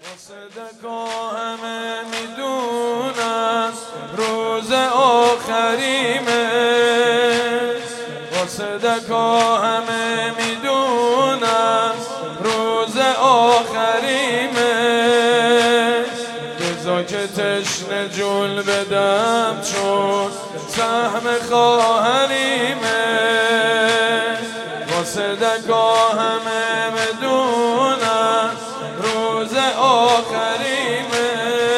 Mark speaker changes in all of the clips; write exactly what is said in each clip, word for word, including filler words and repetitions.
Speaker 1: صدقا همه میدونن روز آخریمه، صدقا همه میدونن روز آخریمه. بذار که تشنه جول بدم چون سهم خواهریمه، صدقا همه میدونن روز آخریمه.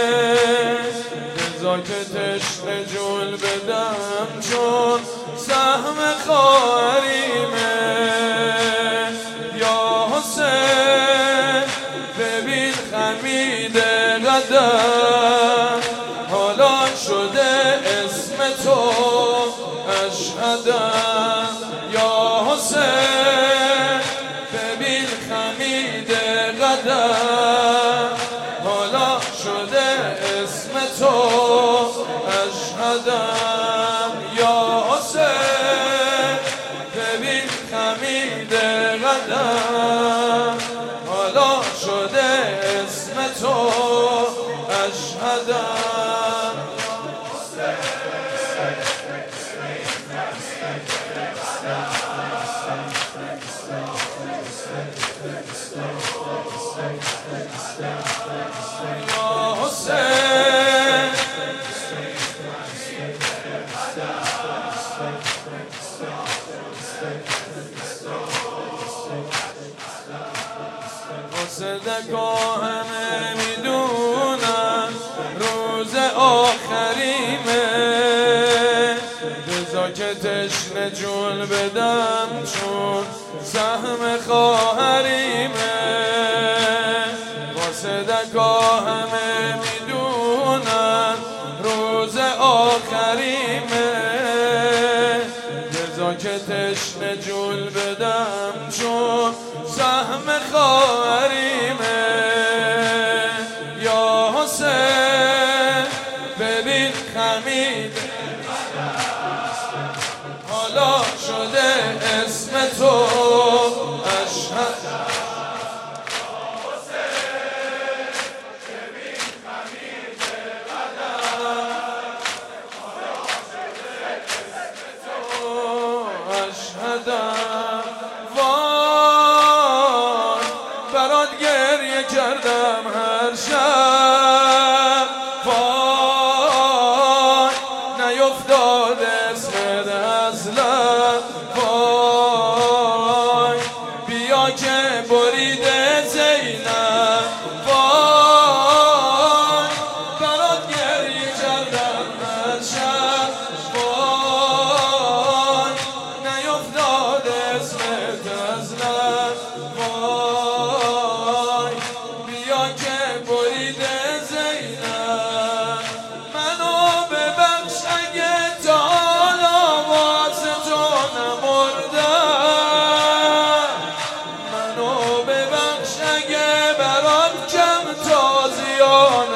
Speaker 1: بذار که تشنه جول بدم چون سهم خواهریمه. یا حسین ببین خمید قدم، حالا شده اسم تو اشهدم. یا حسین ببین خمید قدم، حالا شده اسم تو اشهدم. یا حسین ببین خمید قدم، حالا شده اسم تو اشهدم. یا حسین صدقا همه میدونن روز آخریمه. بذار که تشنه جول بدم چون سهم خواهریمه. صدقا همه میدونن روز آخریمه. بذار که تشنه جول بدم چون سهم خواهریمه. یا حسین ببین خمید حالا شده اسم تو اشهد. وای برات گریه کردم هر شب، وای نیفتاد اسمت اصلا. وای بیا که بریده زینب، وای برات گریه کردم هر شب، وای نیفتاد اسمت اصلا. وای بیا که بریده زینب. منو ببخش اگه تا حالا واسه تو نمردم، منو ببخش اگه برات کم تازیان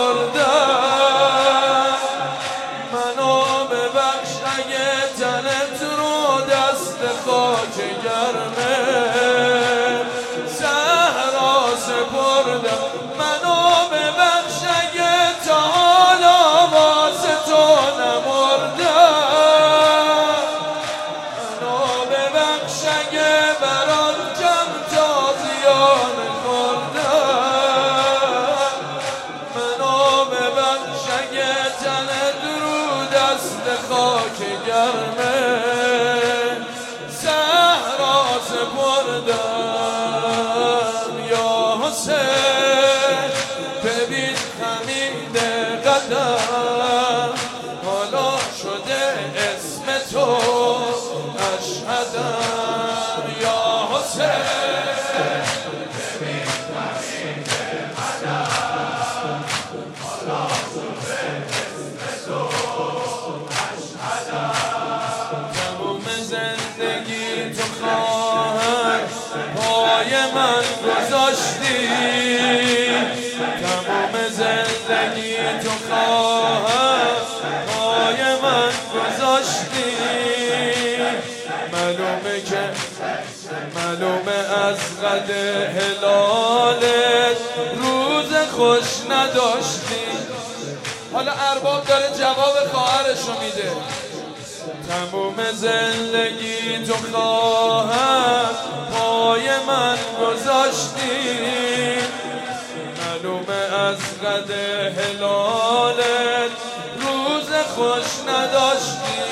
Speaker 1: خوردم، منو ببخش اگه تنت رو دست خاک گرمه صحرا سپردم. منو ببخش اگه تا حالا واسه تو نمردم، منو ببخش اگه برات کم تازیان خوردم، منو ببخش اگه تنت رو دست خاک گرمه صحرا سپردم. یا حسین ببین خمید قدم، حالا شده اسم تو اشهدم. یا حسین ببین خمید قدم، حالا شده اسم تو اشهدم. تموم زندگی تو خواهر پای من گذاشتی، تمام زندگی تو خواهر پای من گذاشتی. معلومه که معلومه از قد هلالت روز خوش نداشتی. حالا ارباب داره جواب خواهرشو میده. تموم زندگی تو خواهم پای من گذاشتی، معلومه از قد هلالت روز خوش نداشتی.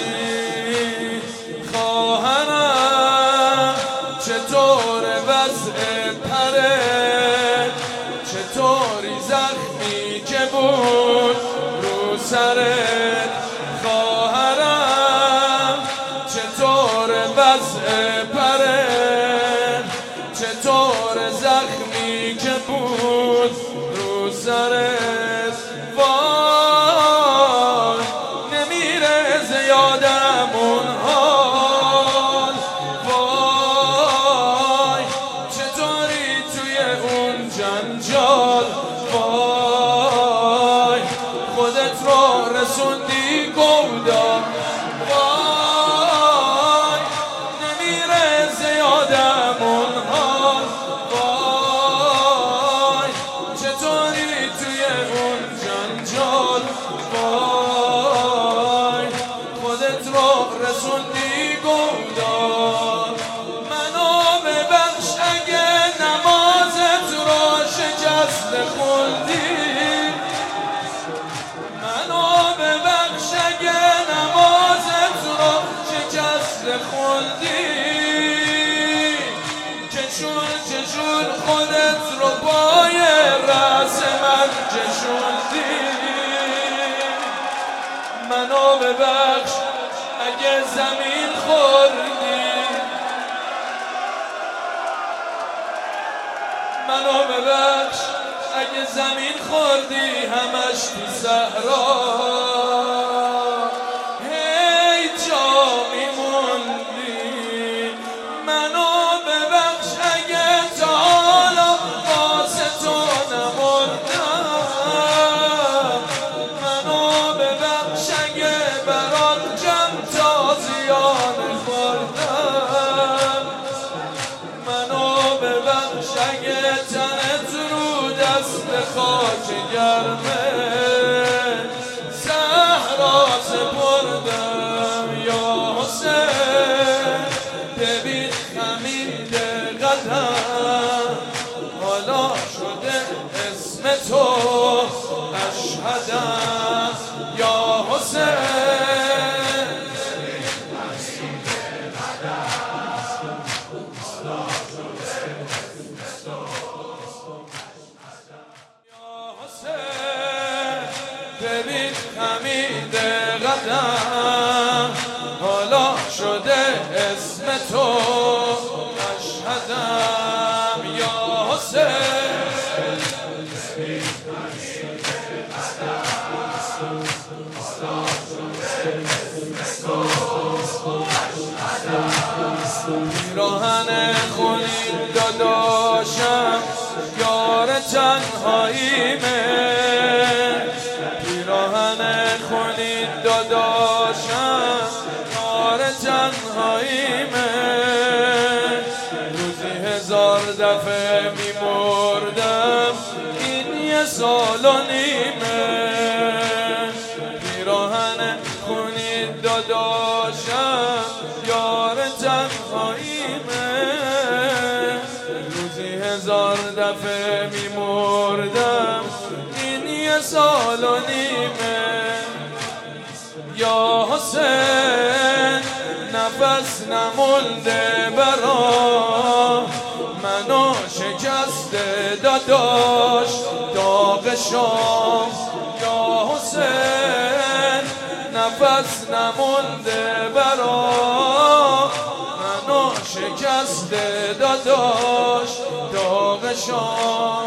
Speaker 1: خواهرم چطور وضع پرت، چطوری زخمی که بود رو سرت. خواهرم چطور وضع پرت، چطور زخمی که بود رو سرت. وای نمیره زیادم اون حال، وای چطوری توی اون جنجال. وای خودت رو رسوندی گودا. وای نمیره زیادم اون حال، وای چطوری توی اون جنجال. وای خودت رو رسوندی گودال. منو ببخش اگه نمازت رو شکست خوندی، منو ببخش اگه نمازت رو شکست خوندی. چشون چشون خودت رو پای رأس من چشوندی. منو ببخش اگه زمین خوردی، منو ببخش اگه زمین خوردی همش تو صحرا. هی جا میموندی. منو ببخش اگه تا حالا واسه تو نمردم. منو ببخش اگه برات جمع تازیان خوردم. منو ببخش اگه تنت رو دست خاک گرمه صحرا سپردم. یا حسین ببین خمید قدم حالا شده اسم تو اشهدم. یا حسین ببین خمید قدم حالا شده اسم تو اشهدم. یا حسین پیراهن خونین داداشم یار تنهاییمه. پیراهن خونین داداشم یار تنهاییمه. روزی هزار دفعه میمردم این یه سال و نیمه. پیراهن خونین داداشم یار تنهاییمه. روزی هزار دفعه میمردم این یه سال و نیمه. یا حسین نفس نمونده برا منو شکست داداش داغ شام. یا حسین نفس نمونده برا منو شکست داداش داغ شام.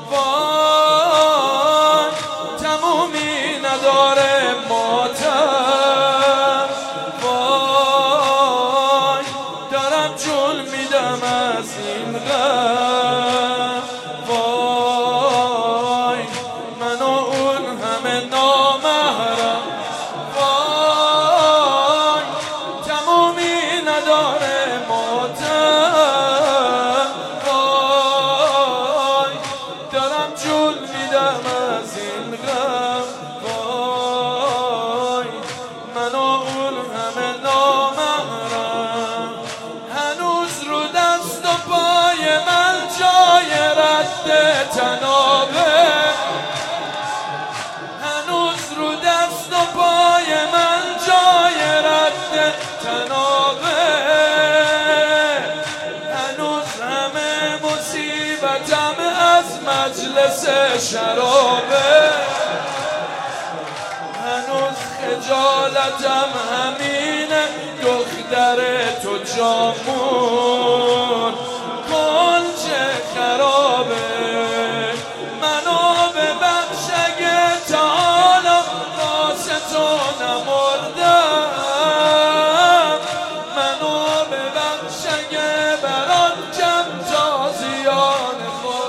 Speaker 1: وای تمومی نداره ماتم. وای دارم جون میدم از این غم. وای منو اون همه نامحرم. وای تمومی نداره ماتم. وای دارم جون میدم از این غم. وای من و اون همه نامحرم، هنوز رو دست و پای من جای رد تنابه، هنوز رو دست و پای من جای رد تنابه، هنوز همه مصیبتم از مجلس شرابه، هنوز خجالتم همینه دختر تو جامون کنج خرابه. منو ببخش اگه تا حالا واسه تو نمردم، منو ببخش اگه برات کم تا زیان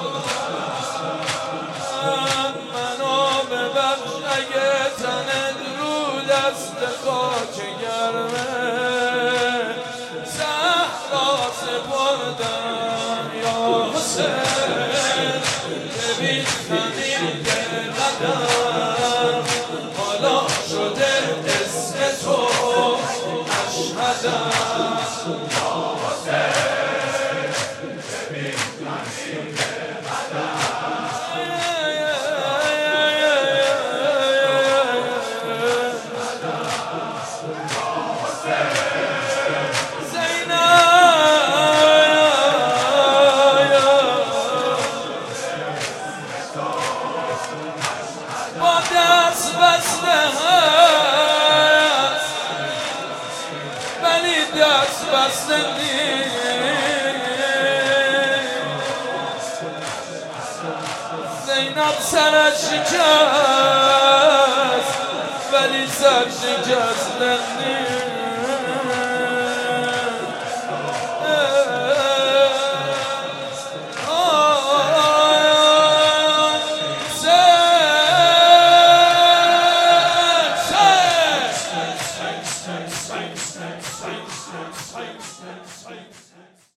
Speaker 1: خوردم، منو ببخش اگه تنت رو دست خاک گرمه صحرا سپردم. یا حسین ببین همین قدم حالا شده اسم تو اشهدم. یا حسین ببین همین قدم با دست بسته هست ولی دست بسته نیست. زینب سرش شکست ولی سر شکست نیست.